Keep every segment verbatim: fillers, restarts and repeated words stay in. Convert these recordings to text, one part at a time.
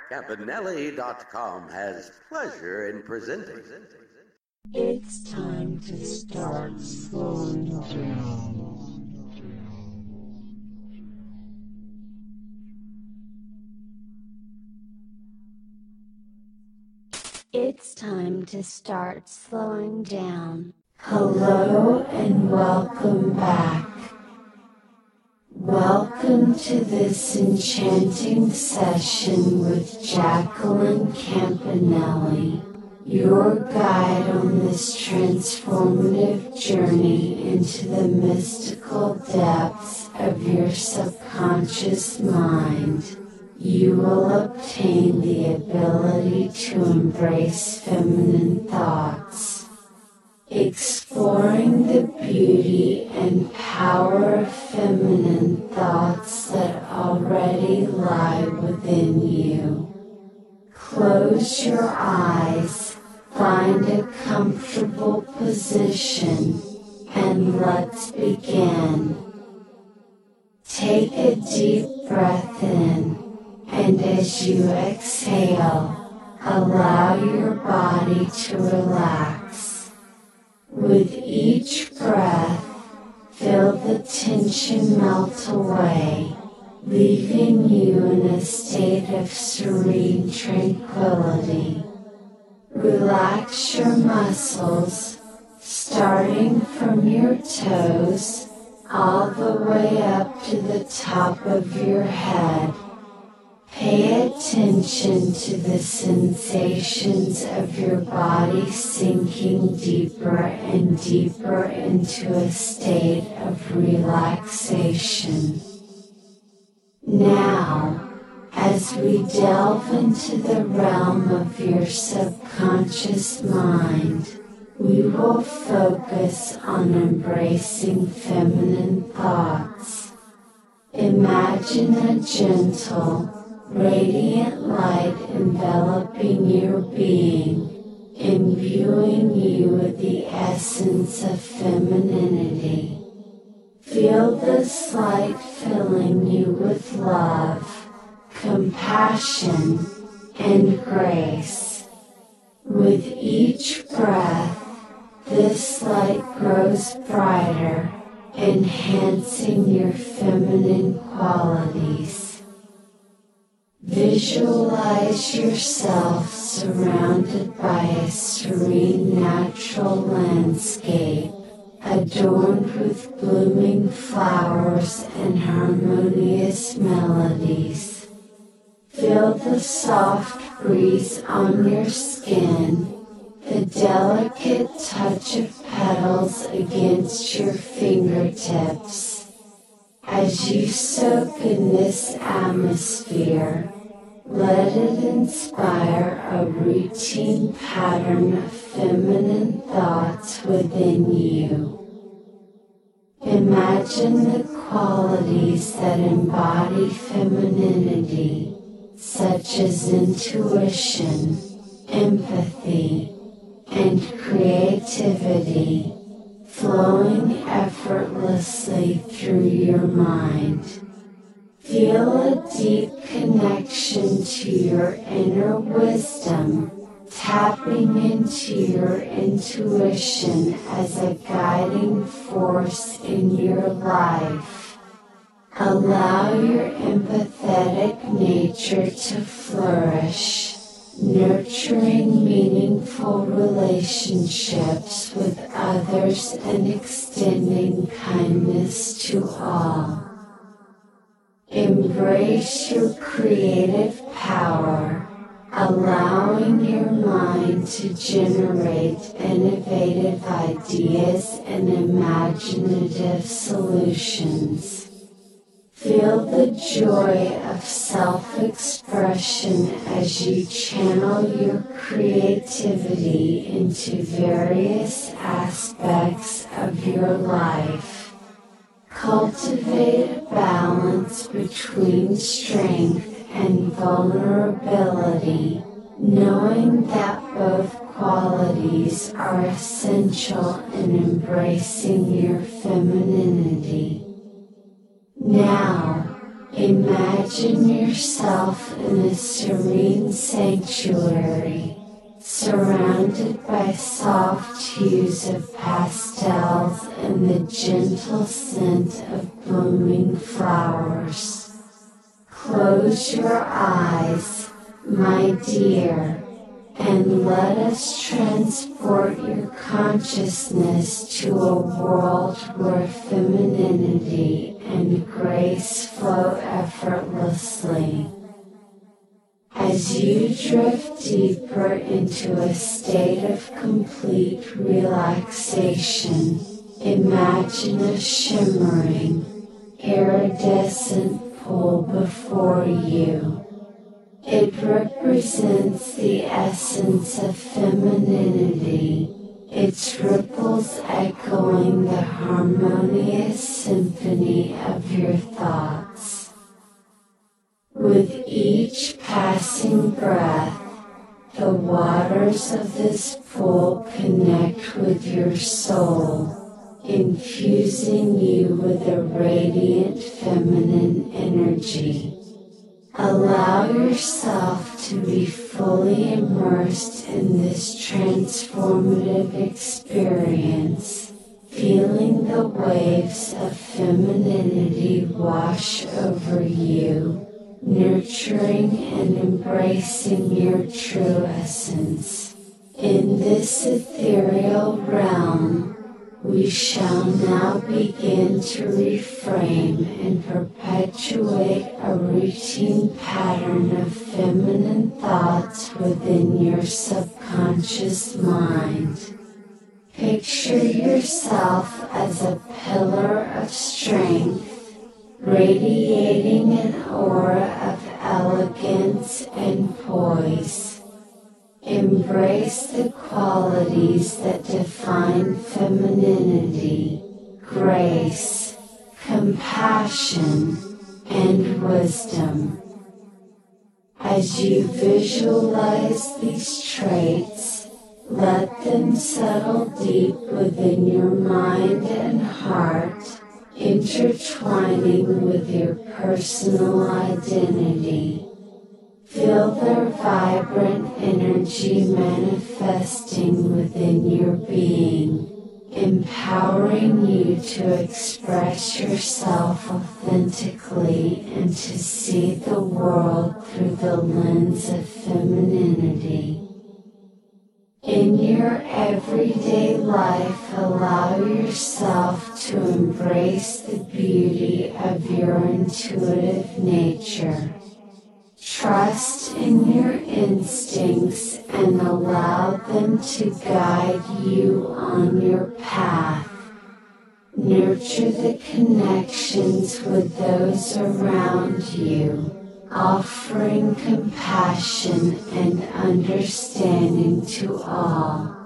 Campanelli dot com has pleasure in presenting. It's time to start slowing down. It's time to start slowing down. Hello and welcome back. Welcome to this enchanting session with Jacqueline Campanelli, your guide on this transformative journey into the mystical depths of your subconscious mind. You will obtain the ability to embrace feminine thoughts, exploring the beauty and power of feminine thoughts that already lie within you. Close your eyes, find a comfortable position, and let's begin. Take a deep breath in, and as you exhale, allow your body to relax. With each breath, feel the tension melt away, leaving you in a state of serene tranquility. Relax your muscles, starting from your toes all the way up to the top of your head. Pay attention to the sensations of your body sinking deeper and deeper into a state of relaxation. Now, as we delve into the realm of your subconscious mind, we will focus on embracing feminine thoughts. Imagine a gentle, radiant light enveloping your being, imbuing you with the essence of femininity. Feel this light filling you with love, compassion, and grace. With each breath, this light grows brighter, enhancing your feminine qualities. Visualize yourself surrounded by a serene natural landscape, adorned with blooming flowers and harmonious melodies. Feel the soft breeze on your skin, the delicate touch of petals against your fingertips. As you soak in this atmosphere, let it inspire a routine pattern of feminine thoughts within you. Imagine the qualities that embody femininity, such as intuition, empathy, and creativity, flowing effortlessly through your mind. Feel a deep connection to your inner wisdom, tapping into your intuition as a guiding force in your life. Allow your empathetic nature to flourish, nurturing meaningful relationships with others and extending kindness to all. Embrace your creative power, allowing your mind to generate innovative ideas and imaginative solutions. Feel the joy of self-expression as you channel your creativity into various aspects of your life. Cultivate a balance between strength and vulnerability, knowing that both qualities are essential in embracing your femininity. Now, Imagine yourself in a serene sanctuary, surrounded by soft hues of pastels and the gentle scent of blooming flowers. Close your eyes, my dear, and let us transport your consciousness to a world where femininity and grace flow effortlessly. As you drift deeper into a state of complete relaxation, imagine a shimmering, iridescent pool before you. It represents the essence of femininity, its ripples echoing the harmonious symphony of your thoughts. With each passing breath, the waters of this pool connect with your soul, infusing you with a radiant feminine energy. Allow yourself to be fully immersed in this transformative experience, feeling the waves of femininity wash over you, nurturing and embracing your true essence. In this ethereal realm, we shall now begin to reframe and perpetuate a routine pattern of feminine thoughts within your subconscious mind. Picture yourself as a pillar of strength, radiating an aura of elegance and poise. Embrace the qualities that define femininity, grace, compassion, and wisdom. As you visualize these traits, let them settle deep within your mind and heart, intertwining with your personal identity. Feel their vibrant energy manifesting within your being, empowering you to express yourself authentically and to see the world through the lens of femininity. In your everyday life, allow yourself to embrace the beauty of your intuitive nature. Trust in your instincts and allow them to guide you on your path. Nurture the connections with those around you, offering compassion and understanding to all.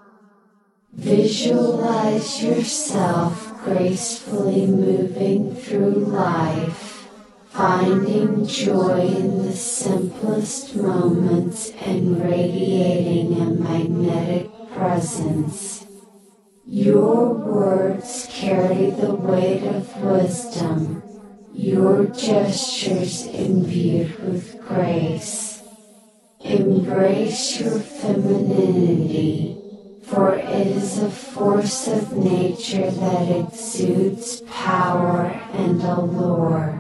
Visualize yourself gracefully moving through life, finding joy in the simplest moments and radiating a magnetic presence. Your words carry the weight of wisdom, your gestures imbued with grace. Embrace your femininity, for it is a force of nature that exudes power and allure.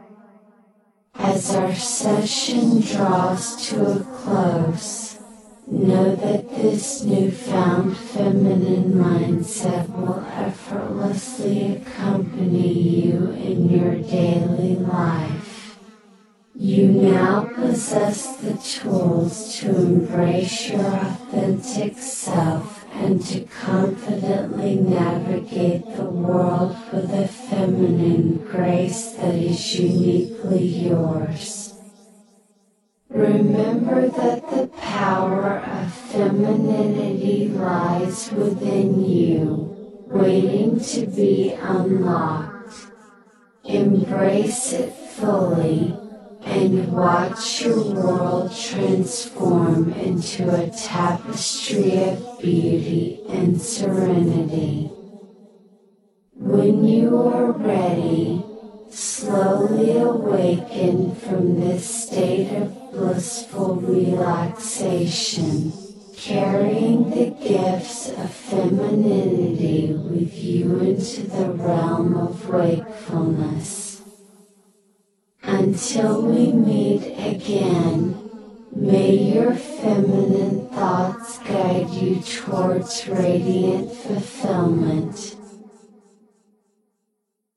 As our session draws to a close, know that this newfound feminine mindset will effortlessly accompany you in your daily life. You now possess the tools to embrace your authentic self and to confidently navigate the world with a feminine grace that is uniquely yours. Remember that the power of femininity lies within you, waiting to be unlocked. Embrace it fully and watch your world transform into a tapestry of beauty and serenity. When you are ready, slowly slowly awaken from this state of blissful relaxation, carrying the gifts of femininity with you into the realm of wakefulness. Until we meet again, may your feminine thoughts guide you towards radiant fulfillment,